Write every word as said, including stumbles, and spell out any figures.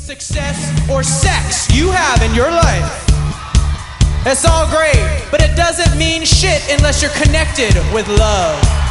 success, or sex you have in your life. It's all great, but it doesn't mean shit unless you're connected with love.